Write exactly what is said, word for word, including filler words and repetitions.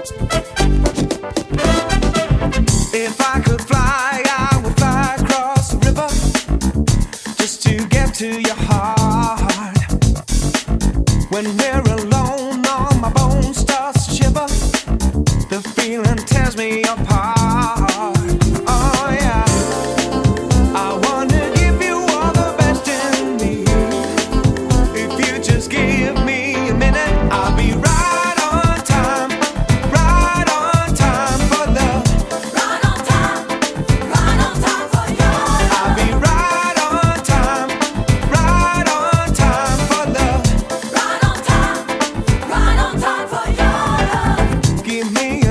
If I could fly, I would fly across the river just to get to your heart. When we're alone, all my bones start to shiver. The feeling tears me apart. Oh yeah, I wanna give you all the best in me. If you just give me a minute, I'll be right on time, right on time for love. Right on time, right on time for your love. I'll be right on time, right on time for love. Right on time, right on time for your love. Give me